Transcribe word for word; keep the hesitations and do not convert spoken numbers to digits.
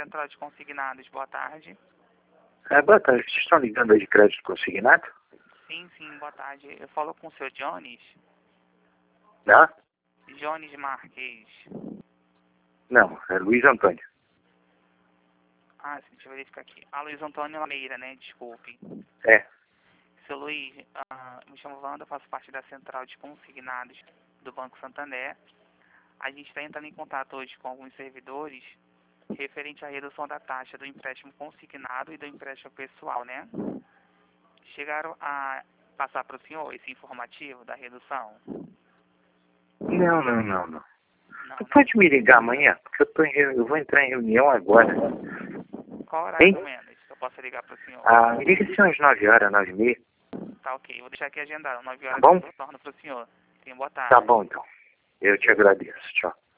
Central de Consignados, boa tarde. É, boa tarde, vocês estão ligando aí de crédito consignado? Sim, sim, boa tarde. Eu falo com o senhor Jones. Não? Jones Marques. Não, é Luiz Antônio. Ah, sim, deixa eu verificar aqui. Ah, Luiz Antônio Lameira, né? Desculpe. É. Seu Luiz, ah, me chamo Wanda, faço parte da Central de Consignados do Banco Santander. A gente está entrando em contato hoje com alguns servidores referente à redução da taxa do empréstimo consignado e do empréstimo pessoal, né? Chegaram a passar para o senhor esse informativo da redução? Não, não, não, não. Não, Você né? pode me ligar amanhã? Porque eu, tô em, reu- eu vou entrar em reunião agora. Qual horário Hein? menos? Eu posso ligar para o senhor? Ah, me liga assim às nove horas, nove e meia. Tá ok, vou deixar aqui agendado. nove Tá horas bom? eu retorno para o senhor. Tenha boa tarde. Tá bom, então. Eu te agradeço. Tchau.